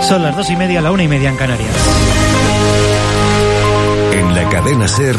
Son las 2:30, la 1:30 en Canarias. En la cadena SER,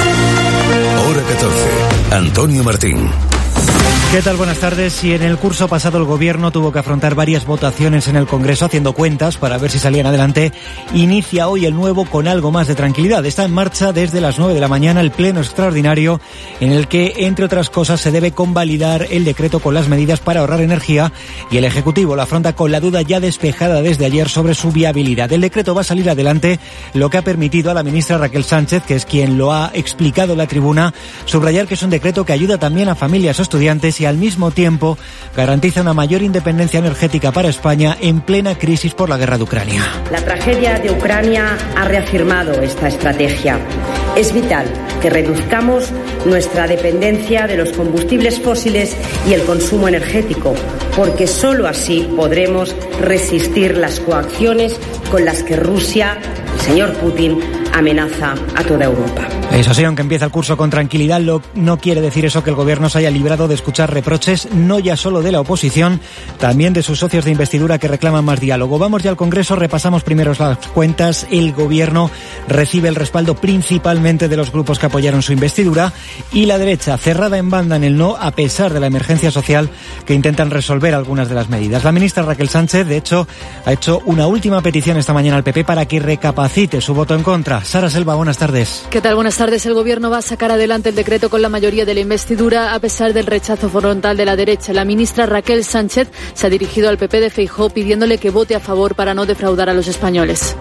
hora 14, Antonio Martín. ¿Qué tal? Buenas tardes. Si en el curso pasado el Gobierno tuvo que afrontar varias votaciones en el Congreso haciendo cuentas para ver si salían adelante, inicia hoy el nuevo con algo más de tranquilidad. Está en marcha desde las 9 de la mañana el pleno extraordinario en el que, entre otras cosas, se debe convalidar el decreto con las medidas para ahorrar energía y el Ejecutivo lo afronta con la duda ya despejada desde ayer sobre su viabilidad. El decreto va a salir adelante, lo que ha permitido a la ministra Raquel Sánchez, que es quien lo ha explicado en la tribuna, subrayar que es un decreto que ayuda también a familias o estudiantes y al mismo tiempo garantiza una mayor independencia energética para España en plena crisis por la guerra de Ucrania. La tragedia de Ucrania ha reafirmado esta estrategia. Es vital que reduzcamos nuestra dependencia de los combustibles fósiles y el consumo energético, porque solo así podremos resistir las coacciones con las que Rusia, el señor Putin, amenaza a toda Europa. Eso sí, aunque empieza el curso con tranquilidad, no quiere decir eso que el Gobierno se haya librado de escuchar reproches, no ya solo de la oposición, también de sus socios de investidura que reclaman más diálogo. Vamos ya al Congreso, repasamos primero las cuentas. El Gobierno recibe el respaldo principalmente de los grupos que apoyaron su investidura y la derecha, cerrada en banda en el no, a pesar de la emergencia social que intentan resolver algunas de las medidas. La ministra Raquel Sánchez, de hecho, ha hecho una última petición esta mañana al PP para que recapacite su voto en contra. Sara Selva, buenas tardes. ¿Qué tal? Buenas tardes. El Gobierno va a sacar adelante el decreto con la mayoría de la investidura a pesar del rechazo frontal de la derecha. La ministra Raquel Sánchez se ha dirigido al PP de Feijóo pidiéndole que vote a favor para no defraudar a los españoles.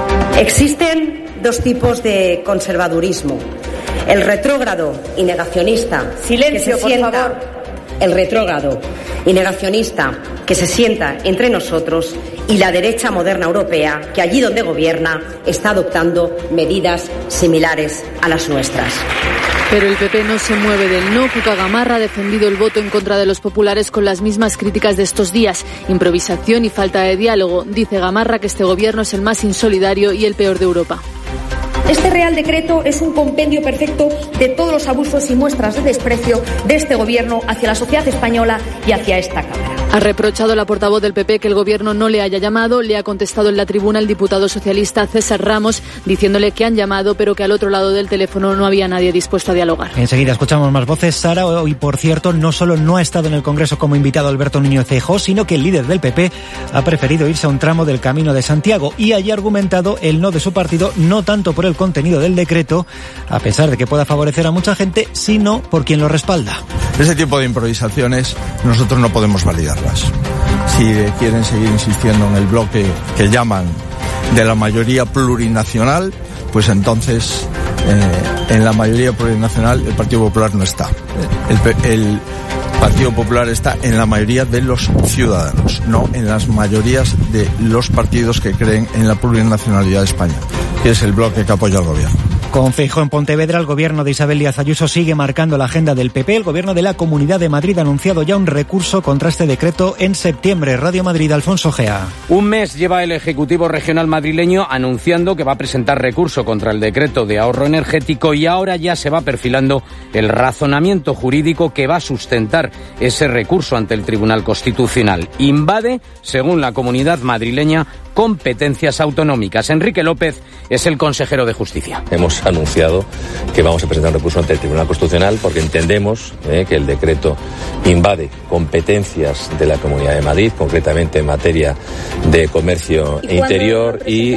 Existen dos tipos de conservadurismo. El retrógrado y negacionista. Silencio, por favor. El retrógrado y negacionista que se sienta entre nosotros y la derecha moderna europea que allí donde gobierna está adoptando medidas similares a las nuestras. Pero el PP no se mueve del no. Cuca Gamarra ha defendido el voto en contra de los populares con las mismas críticas de estos días. Improvisación y falta de diálogo. Dice Gamarra que este gobierno es el más insolidario y el peor de Europa. Este Real Decreto es un compendio perfecto de todos los abusos y muestras de desprecio de este Gobierno hacia la sociedad española y hacia esta Cámara. Ha reprochado la portavoz del PP que el Gobierno no le haya llamado. Le ha contestado en la tribuna el diputado socialista César Ramos, diciéndole que han llamado, pero que al otro lado del teléfono no había nadie dispuesto a dialogar. Enseguida escuchamos más voces. Sara, hoy, por cierto, no solo no ha estado en el Congreso como invitado Alberto Núñez Feijóo, sino que el líder del PP ha preferido irse a un tramo del Camino de Santiago y allí ha argumentado el no de su partido, no tanto por el contenido del decreto, a pesar de que pueda favorecer a mucha gente, sino por quien lo respalda. Ese tipo de improvisaciones nosotros no podemos validarlas. Si quieren seguir insistiendo en el bloque que llaman de la mayoría plurinacional, pues entonces en la mayoría plurinacional el Partido Popular no está. El Partido Popular está en la mayoría de los ciudadanos, no en las mayorías de los partidos que creen en la plurinacionalidad de España, que es el bloque que apoya al Gobierno. Con Feijóo en Pontevedra, el Gobierno de Isabel Díaz Ayuso sigue marcando la agenda del PP. El Gobierno de la Comunidad de Madrid ha anunciado ya un recurso contra este decreto en septiembre. Radio Madrid, Alfonso Gea. Un mes lleva el Ejecutivo Regional madrileño anunciando que va a presentar recurso contra el decreto de ahorro energético y ahora ya se va perfilando el razonamiento jurídico que va a sustentar ese recurso ante el Tribunal Constitucional. Invade, según la Comunidad madrileña, competencias autonómicas. Enrique López es el consejero de Justicia. Hemos anunciado que vamos a presentar un recurso ante el Tribunal Constitucional porque entendemos que el decreto invade competencias de la Comunidad de Madrid, concretamente en materia de comercio interior y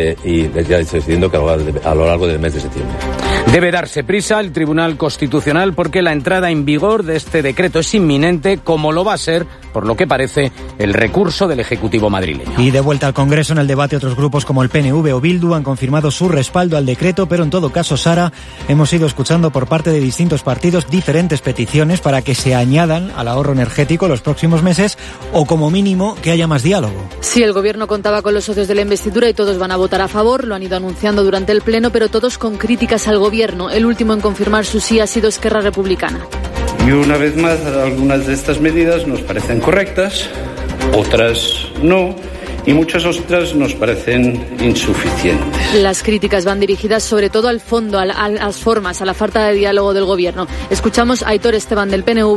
ya estoy diciendo que a lo largo del mes de septiembre. Debe darse prisa el Tribunal Constitucional porque la entrada en vigor de este decreto es inminente, como lo va a ser, por lo que parece, el recurso del Ejecutivo madrileño. Y de vuelta al Congreso, en el debate, otros grupos como el PNV o Bildu han confirmado su respaldo al decreto, pero en todo caso, Sara, hemos ido escuchando por parte de distintos partidos diferentes peticiones para que se añadan al ahorro energético los próximos meses o, como mínimo, que haya más diálogo. Sí, el Gobierno contaba con los socios de la investidura y todos van a votar a favor, lo han ido anunciando durante el Pleno, pero todos con críticas al Gobierno. El último en confirmar su sí ha sido Esquerra Republicana. Y una vez más, algunas de estas medidas nos parecen correctas, otras no, y muchas otras nos parecen insuficientes. Las críticas van dirigidas sobre todo al fondo, a las formas, a la falta de diálogo del Gobierno. Escuchamos a Aitor Esteban del PNV.